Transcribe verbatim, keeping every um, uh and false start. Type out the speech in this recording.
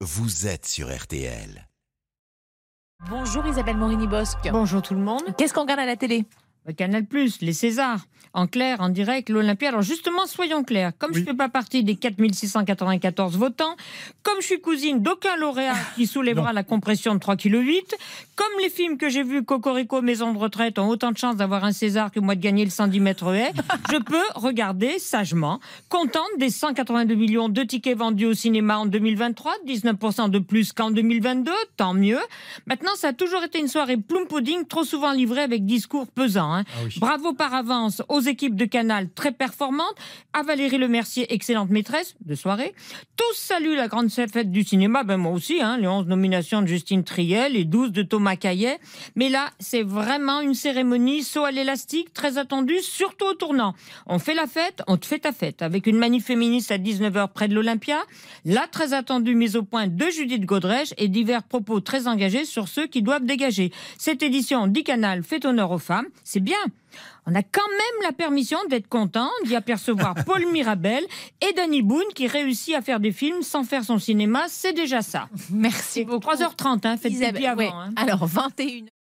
vous êtes sur R T L. Bonjour Isabelle Morini-Bosque. Bonjour tout le monde. Qu'est-ce qu'on regarde à la télé ? Canal plus, les Césars, en clair, en direct, l'Olympia. Alors justement, soyons clairs, comme oui. je ne fais pas partie des quatre mille six cent quatre-vingt-quatorze votants, comme je suis cousine d'aucun lauréat qui soulèvera la compression de trois virgule huit kilos, comme les films que j'ai vus, Cocorico, Maison de retraite, ont autant de chances d'avoir un César que moi de gagner le cent dix mètres haies, je peux regarder sagement, contente des cent quatre-vingt-deux millions de tickets vendus au cinéma en deux mille vingt-trois, dix-neuf pour cent de plus qu'en deux mille vingt-deux, tant mieux. Maintenant, ça a toujours été une soirée plum pudding, trop souvent livrée avec discours pesants. Hein. Ah oui. Bravo par avance aux équipes de Canal très performantes, à Valérie Lemercier, excellente maîtresse de soirée. Tous saluent la grande fête du cinéma, ben moi aussi, hein, les onze nominations de Justine Triet, les douze de Thomas Caillet. Mais là, c'est vraiment une cérémonie saut à l'élastique, très attendue, surtout au tournant. On fait la fête, on te fait ta fête, avec une manif féministe à dix-neuf heures près de l'Olympia, la très attendue mise au point de Judith Godrèche et divers propos très engagés sur ceux qui doivent dégager. Cette édition dit Canal fait honneur aux femmes, c'est bien. On a quand même la permission d'être content d'y apercevoir Paul Mirabel et Danny Boone qui réussit à faire des films sans faire son cinéma, c'est déjà ça. Merci beaucoup. trois heures trente, hein, faites pipi avant. Ouais. Hein. Alors, vingt et une